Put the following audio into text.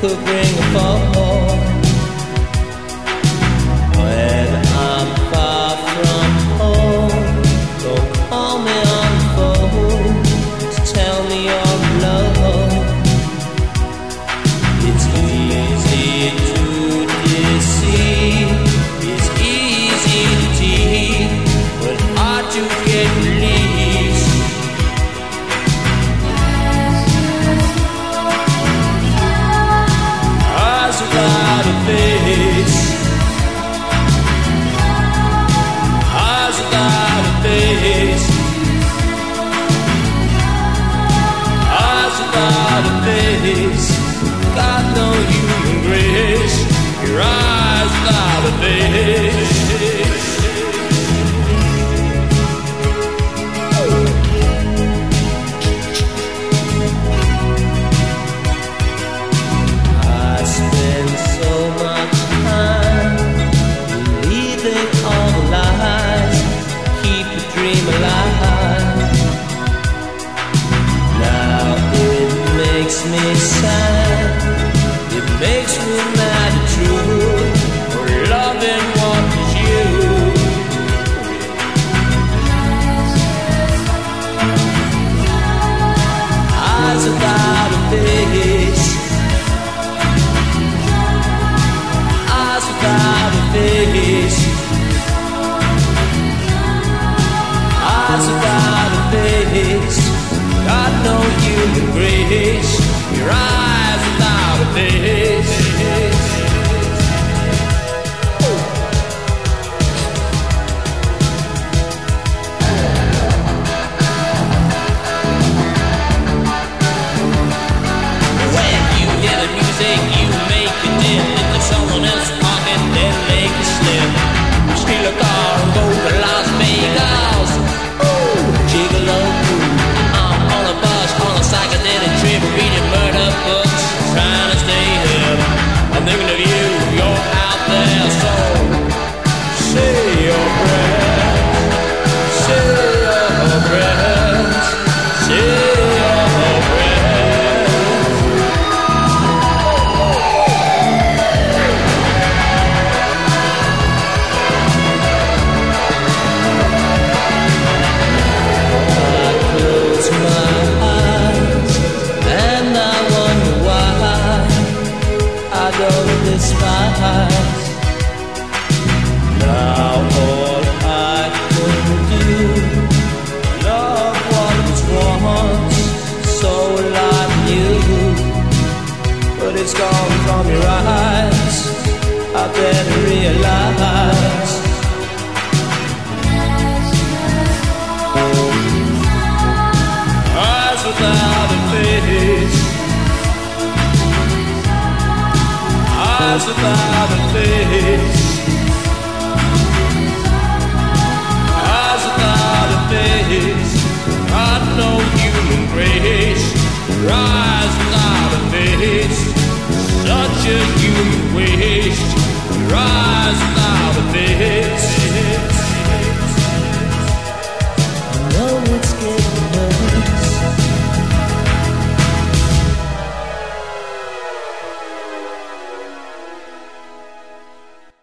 could bring a fall. When I'm far from home, don't call me on the phone to tell me you're in love. It's easy to deceive, it's easy to tease, but hard to get release. Eyes without a face, eyes without a face, eyes without a face. Got no human grace. Your eyes without a face. I spend so much time believing all the lies, keep the dream alive. Now it makes me sad, it makes me mad and true, for loving what is you. Eyes without a face, eyes without a face, eyes without a face. Got no human grace. Your eyes without a face. When you hear the music, you make it dim. Into someone else's pocket, then make it slim. Steal a car and go to Las Vegas. Ooh, gigolo. I'm on a bus, on a psychedelic trip, reading murder books, trying to stay hip. I'm thinking of you, you're out there, so say your prayers, say your prayers, say your prayers. I close my eyes and I wonder why I don't despise. Now all I could do, love what was once so like you, but it's gone from your eyes. I better realize. Eyes without a face, eyes without a face, eyes without a face. Got no human grace.